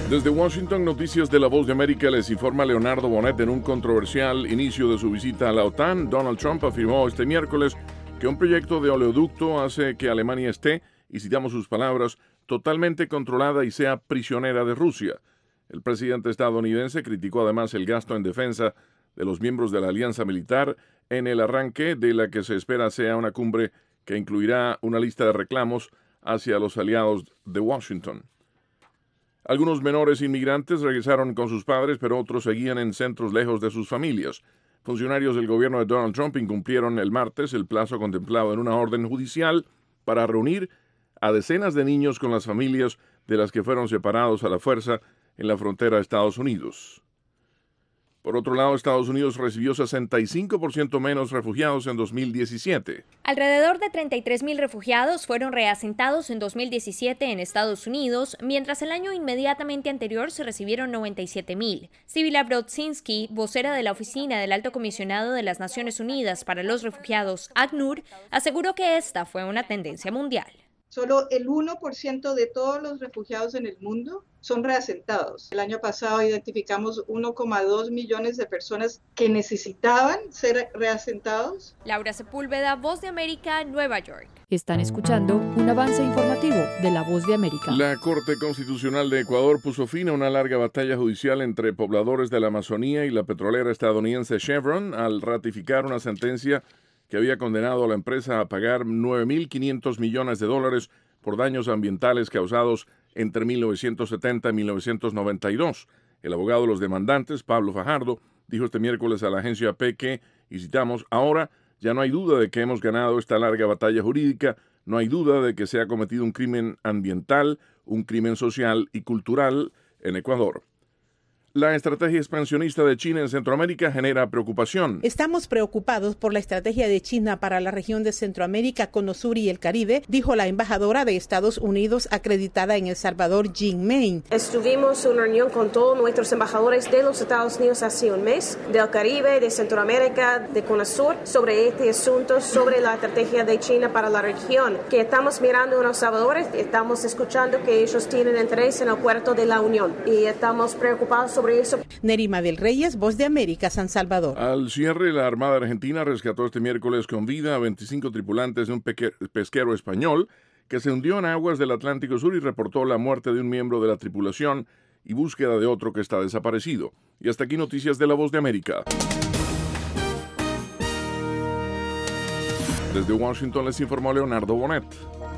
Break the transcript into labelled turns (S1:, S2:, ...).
S1: Desde Washington, Noticias de La Voz de América, les informa Leonardo Bonet. En un controversial inicio de su visita a la OTAN, Donald Trump afirmó este miércoles que un proyecto de oleoducto hace que Alemania esté, y citamos sus palabras, totalmente controlada y sea prisionera de Rusia. El presidente estadounidense criticó además el gasto en defensa de los miembros de la alianza militar en el arranque de la que se espera sea una cumbre que incluirá una lista de reclamos hacia los aliados de Washington. Algunos menores inmigrantes regresaron con sus padres, pero otros seguían en centros lejos de sus familias. Funcionarios del gobierno de Donald Trump incumplieron el martes el plazo contemplado en una orden judicial para reunir a decenas de niños con las familias de las que fueron separados a la fuerza en la frontera de Estados Unidos. Por otro lado, Estados Unidos recibió 65% menos refugiados en 2017.
S2: Alrededor de 33,000 refugiados fueron reasentados en 2017 en Estados Unidos, mientras el año inmediatamente anterior se recibieron 97,000. Sibila Brodzinski, vocera de la Oficina del Alto Comisionado de las Naciones Unidas para los Refugiados, ACNUR, aseguró que esta fue una tendencia mundial.
S3: Solo el 1% de todos los refugiados en el mundo son reasentados. El año pasado identificamos 1,2 millones de personas que necesitaban ser reasentados.
S2: Laura Sepúlveda, Voz de América, Nueva York.
S4: Están escuchando un avance informativo de La Voz de América.
S1: La Corte Constitucional de Ecuador puso fin a una larga batalla judicial entre pobladores de la Amazonía y la petrolera estadounidense Chevron al ratificar una sentencia que había condenado a la empresa a pagar $9.500 millones por daños ambientales causados entre 1970 y 1992. El abogado de los demandantes, Pablo Fajardo, dijo este miércoles a la agencia AP que, y citamos, ahora ya no hay duda de que hemos ganado esta larga batalla jurídica, no hay duda de que se ha cometido un crimen ambiental, un crimen social y cultural en Ecuador. La estrategia expansionista de China en Centroamérica genera preocupación.
S5: Estamos preocupados por la estrategia de China para la región de Centroamérica, Cono Sur y el Caribe, dijo la embajadora de Estados Unidos acreditada en El Salvador, Jean Main.
S6: Estuvimos en una reunión con todos nuestros embajadores de los Estados Unidos hace un mes, del Caribe, de Centroamérica, de Cono Sur, sobre este asunto, sobre la estrategia de China para la región, que estamos mirando en El Salvador, estamos escuchando que ellos tienen interés en el puerto de la Unión y estamos preocupados sobre eso.
S5: Nerima del Reyes, Voz de América, San Salvador.
S1: Al cierre, la Armada Argentina rescató este miércoles con vida a 25 tripulantes de un pesquero español que se hundió en aguas del Atlántico Sur y reportó la muerte de un miembro de la tripulación y búsqueda de otro que está desaparecido. Y hasta aquí noticias de La Voz de América. Desde Washington les informó Leonardo Bonet.